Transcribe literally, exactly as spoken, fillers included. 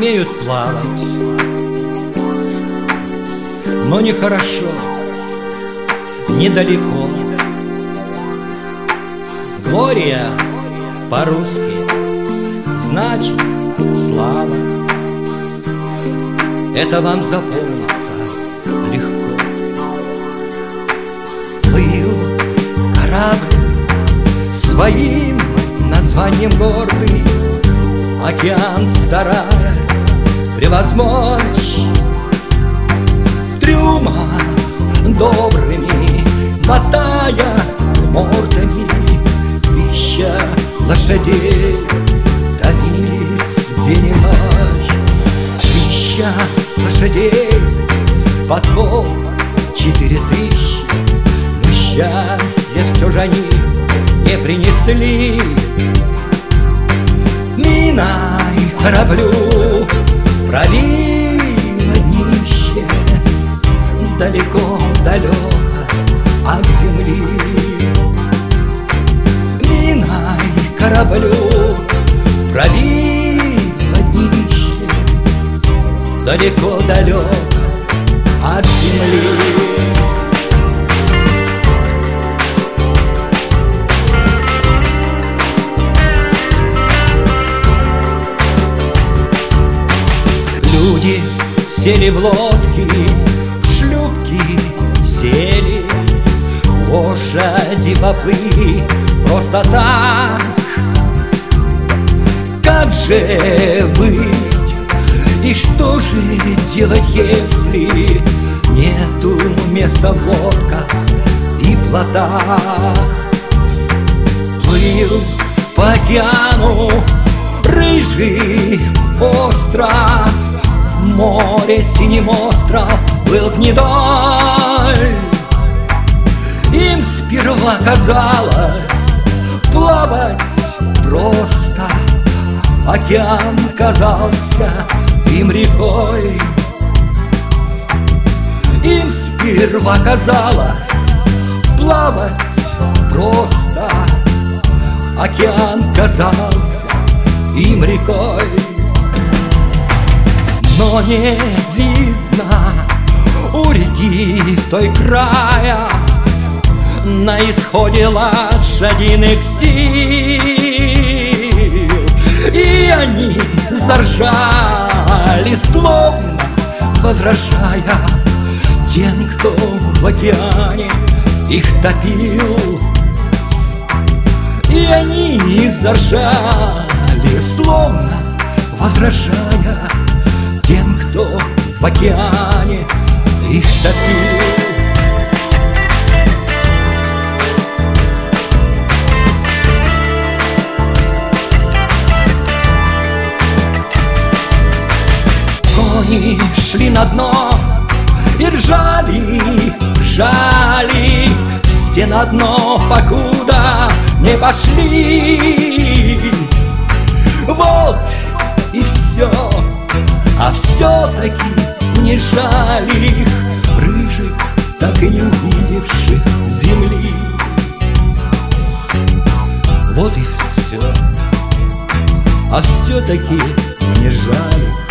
умеют плавать, но нехорошо, недалеко. Глория по-русски значит слава. Это вам запомнится легко. Плыл корабль своим названием гордый, океан стараясь превозмочь. Трюма добрыми мотая мордами, ища лошадей, томились день и ночь. Ища лошадей, подход четыре тысячи, но счастья все же они не принесли. Минай кораблю пролива днище, далеко-далеко от земли. Минай кораблю пролива днище, далеко-далеко от земли. Люди сели в лодки, в шлюпки сели, лошади поплыли просто так. Как же быть и что же делать, если нету места в лодках и плотах? Плыл по океану рыжий остров, море синим остров был гнедой. Им сперва казалось плавать просто, океан казался им рекой. Им сперва казалось плавать просто, океан казался им рекой. Но не видно у реки той края, на исходе лошадиных сил. И они заржали, словно возражая тем, кто в океане их топил. И они заржали, словно возражая тем, кто в океане их топил. Кони шли на дно и ржали, ржали, все на дно, покуда не пошли. Вот и все. А все-таки не жаль их, рыжих, так и не увидевших земли. Вот и все. А все-таки не жаль